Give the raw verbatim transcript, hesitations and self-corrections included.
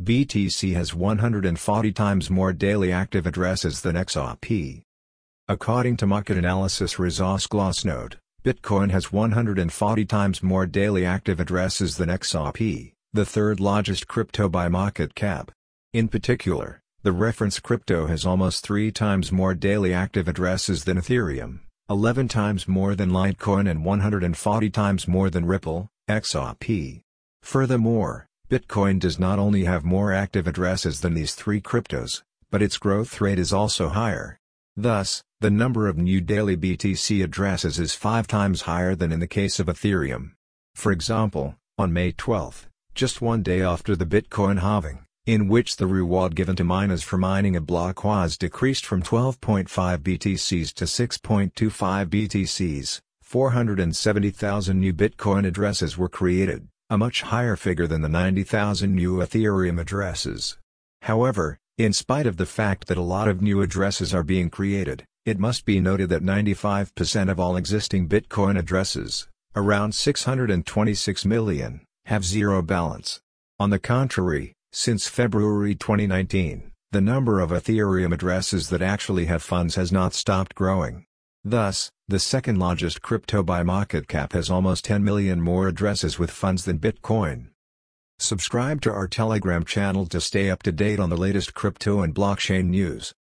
B T C has one hundred forty times more daily active addresses than X R P. According to market analysis resource Glassnode, Bitcoin has one hundred forty times more daily active addresses than X R P, the third largest crypto by market cap. In particular, the reference crypto has almost three times more daily active addresses than Ethereum, eleven times more than Litecoin and one hundred forty times more than Ripple, X R P. Furthermore, Bitcoin does not only have more active addresses than these three cryptos, but its growth rate is also higher. Thus, the number of new daily B T C addresses is five times higher than in the case of Ethereum. For example, on May twelfth, just one day after the Bitcoin halving, in which the reward given to miners for mining a block was decreased from twelve point five B T Cs to six point two five B T Cs, four hundred seventy thousand new Bitcoin addresses were created, a much higher figure than the ninety thousand new Ethereum addresses. However, in spite of the fact that a lot of new addresses are being created, it must be noted that ninety-five percent of all existing Bitcoin addresses, around six hundred twenty-six million, have zero balance. On the contrary, since February twenty nineteen, the number of Ethereum addresses that actually have funds has not stopped growing. Thus, the second largest crypto by market cap has almost ten million more addresses with funds than Bitcoin. Subscribe to our Telegram channel to stay up to date on the latest crypto and blockchain news.